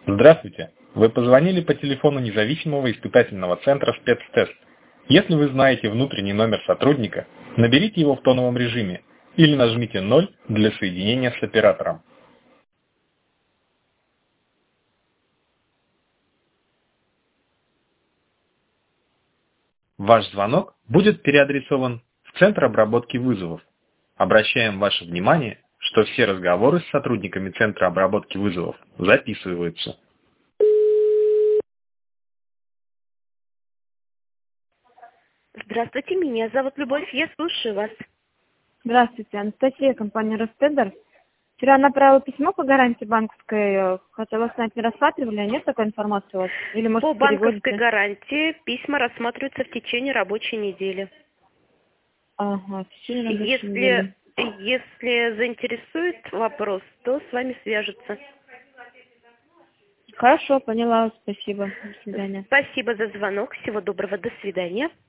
Здравствуйте. Вы позвонили по телефону независимого испытательного центра «Спецтест». Если вы знаете внутренний номер сотрудника, наберите его в тоновом режиме или нажмите 0 для соединения с оператором. Ваш звонок будет переадресован в Центр обработки вызовов. Обращаем ваше внимание, что все разговоры с сотрудниками Центра обработки вызовов записываются. Здравствуйте, меня зовут Любовь, я слушаю вас. Здравствуйте, Анастасия, компания Ростедар. Вчера направила письмо по гарантии банковской. Хотела знать, не рассматривали, а нет такой информации у вас? Или, может, По банковской переводите? гарантии письма рассматриваются в течение рабочей недели. Ага, в течение рабочей недели. Если заинтересует вопрос, то с вами свяжутся. Хорошо, поняла, спасибо. До свидания. Спасибо за звонок, всего доброго, до свидания.